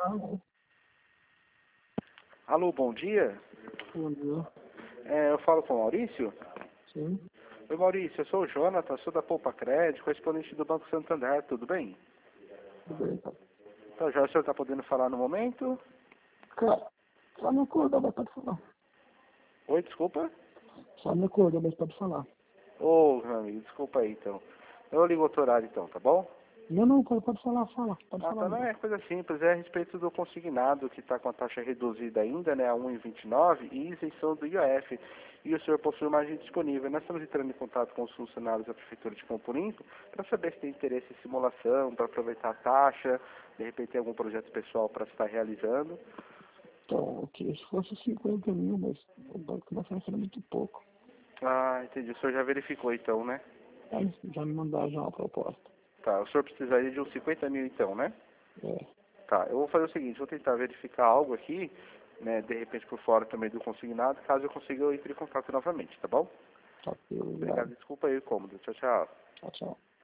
Alô, Alô, bom dia. bom dia. Eu falo com o Maurício. Sim, Oi, Maurício, eu sou o Jonathan, sou da Poupa Crédito, correspondente do Banco Santander, tudo bem? tudo bem, tá? Então, já o senhor está podendo falar no momento? Cara, só me acorda, mas pode falar. Oi, desculpa? Só me acorda, mas pode falar. Ô, meu amigo, desculpa aí, então. Eu ligo outro horário, então, tá bom? Não, cara, pode falar, pode Ah, falar. tá, não Então. é coisa simples, é a respeito do consignado, que está com a taxa reduzida ainda, né, a 1,29, e isenção do IOF. E o senhor possui margem disponível. Nós estamos entrando em contato com os funcionários da Prefeitura de Campo Limpo para saber se tem interesse em simulação, para aproveitar a taxa, de repente tem algum projeto pessoal para estar realizando. Então, ok, se fosse 50 mil, mas o banco me oferecendo muito pouco. Ah, entendi. O senhor já verificou então, né? Aí já me mandaram já uma proposta. Tá, o senhor precisaria de uns 50 mil então, né? É, Tá, eu vou fazer o seguinte, vou tentar verificar algo aqui, né, de repente por fora também do consignado, caso eu consiga eu entre em contato novamente, tá bom? tá, Obrigado, obrigado. desculpa aí o incômodo. Tchau, tchau. Tchau, tchau.